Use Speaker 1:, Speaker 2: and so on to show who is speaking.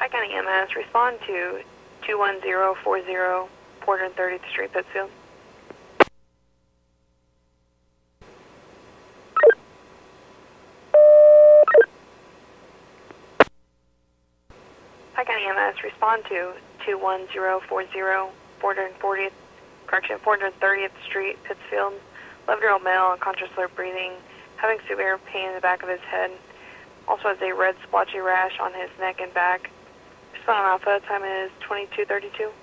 Speaker 1: Pike County EMS, respond to 21040 Porter and 30th Street, Pittsfield. Pike County EMS, respond to 21040 Porter and 30th Street, Pittsfield. 11-year-old male, unconscious, slow breathing, having severe pain in the back of his head. Also has a red splotchy rash on his neck and back. Respond on Alpha, time is 22:32.